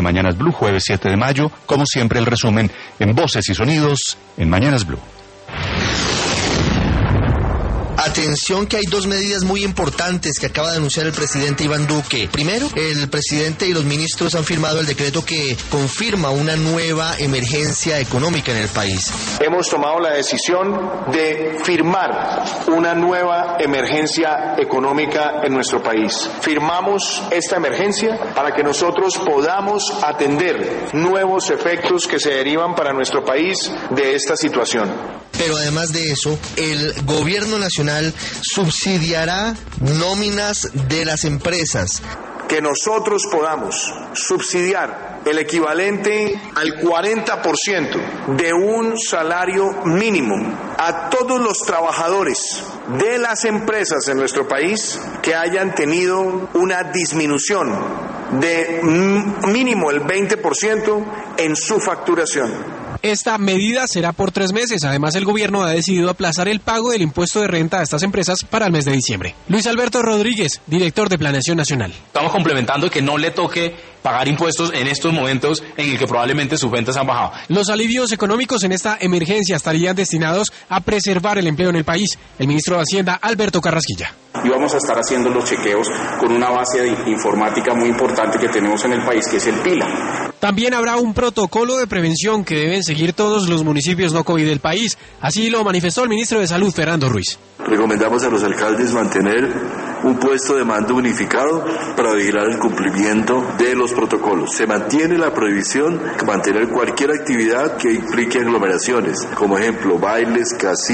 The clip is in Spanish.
de Mañanas Blue, jueves 7 de mayo. Como siempre, el resumen en Voces y Sonidos en Mañanas Blue. Atención que hay dos medidas muy importantes que acaba de anunciar el presidente Iván Duque. Primero, el presidente y los ministros han firmado el decreto que confirma una nueva emergencia económica en el país. Hemos tomado la decisión de firmar una nueva emergencia económica en nuestro país. Firmamos esta emergencia para que nosotros podamos atender nuevos efectos que se derivan para nuestro país de esta situación. Pero además de eso, el gobierno nacional subsidiará nóminas de las empresas. Que nosotros podamos subsidiar el equivalente al 40% de un salario mínimo a todos los trabajadores de las empresas en nuestro país que hayan tenido una disminución de mínimo el 20% en su facturación. Esta medida será por 3 meses. Además, el gobierno ha decidido aplazar el pago del impuesto de renta a estas empresas para el mes de diciembre. Luis Alberto Rodríguez, director de Planeación Nacional. Estamos complementando que no le toque pagar impuestos en estos momentos en el que probablemente sus ventas han bajado. Los alivios económicos en esta emergencia estarían destinados a preservar el empleo en el país. El ministro de Hacienda, Alberto Carrasquilla. Y vamos a estar haciendo los chequeos con una base de informática muy importante que tenemos en el país, que es el PILA. También habrá un protocolo de prevención que deben seguir todos los municipios no COVID del país. Así lo manifestó el ministro de Salud, Fernando Ruiz. Recomendamos a los alcaldes mantener un puesto de mando unificado para vigilar el cumplimiento de los protocolos. Se mantiene la prohibición de mantener cualquier actividad que implique aglomeraciones, como ejemplo bailes, casinos,